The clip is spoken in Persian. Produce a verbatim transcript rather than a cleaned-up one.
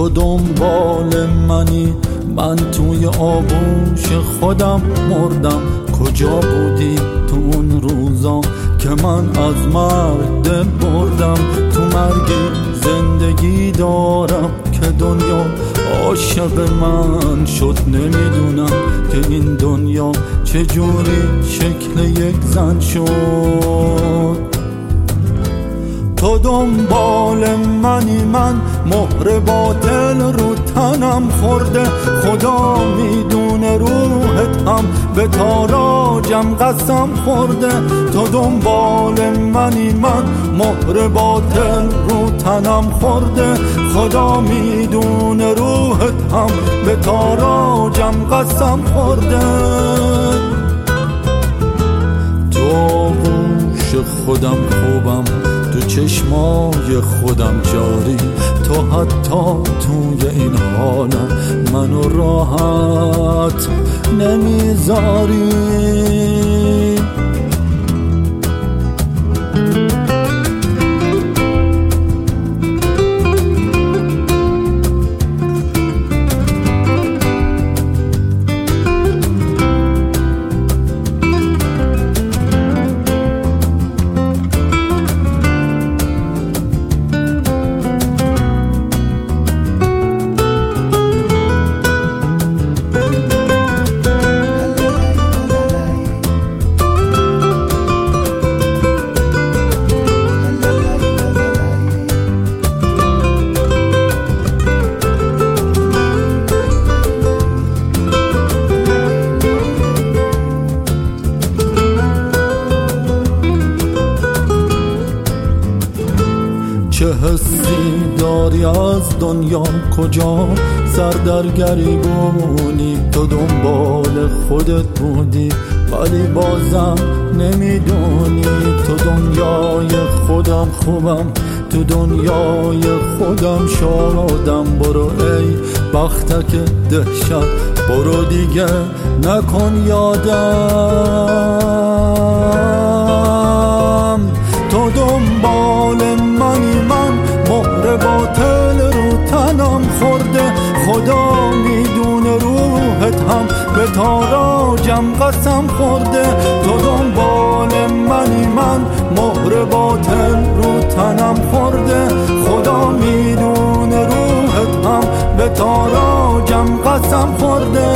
تو دنبال منی، من توی آغوش خودم مردم. کجا بودی تو اون روزا که من از مرگ دل بردم؟ تو مرگی زندگی دارم که دنیا عاشق من شد. نمیدونم که این دنیا چجوری شکل یک زن شد. تو دنبال منی، من مهر باطل رو تنم خورده. خدا میدونه روحت هم به تاراجم قسم خورده. تو دنبال منی، من مهر باطل رو تنم خورده. خدا میدونه روحت هم به تاراجم قسم خورده. تو آغوش خودم خوبم، تو چشمای خودم جاری. تو حتی توی این حالم منو راحت نمیذاری. چه حسی داری از دنیا؟ کجا سردرگری بونی؟ تو دنبال خودت بودی ولی بازم نمیدونی. تو دنیای خودم خوبم، تو دنیای خودم شادم. برو ای بختک دهشت، برو دیگه نکن یادم. تو دنبال منی، من مهر باطل رو تنم خورده. خدا میدونه روحت هم به تاراجم قسم خورده. تو دنبال منی، من مهر باطل رو تنم خورده. خدا میدونه روحت هم به تاراجم قسم خورده.